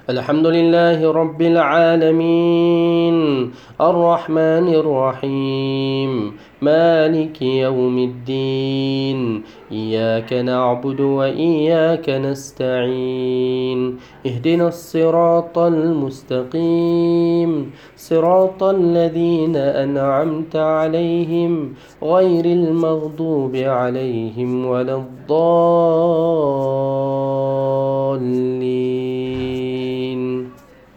الحمد لله رب العالمين الرحمن الرحيم مالك يوم الدين إياك نعبد وإياك نستعين اهدنا الصراط المستقيم صراط الذين أنعمت عليهم غير المغضوب عليهم ولا الضالين.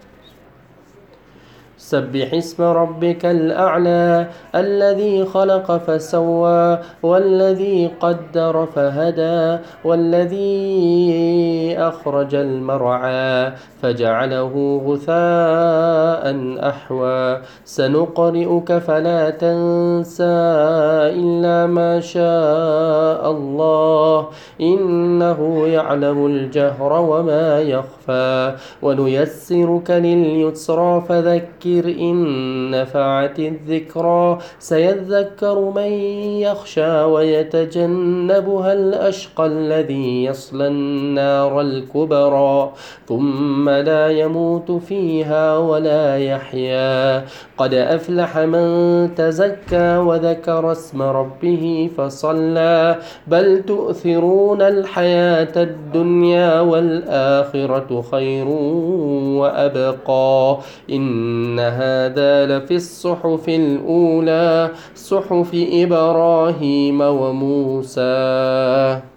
سبح اسم ربك الأعلى الذي خلق فسوى والذي قدر فهدى والذي أخرج المرعى فجعله غثاء أحوى سنقرئك فلا تنسى إلا ما شاء الله إنه يعلم الجهر وما يخفى ونيسرك لليسرى فذكر إن نفعت الذكرى سيذكر من يخشى ويتجنبها الأشقى الذي يصلى النار الكبرى ثم لا يموت فيها ولا يحيا قد أفلح من تزكى وذكر اسم ربه فصلى بل تؤثرون الحياة الدنيا والآخرة خير وأبقى إن هذا لفي الصحف الأولى صحف إبراهيم وموسى.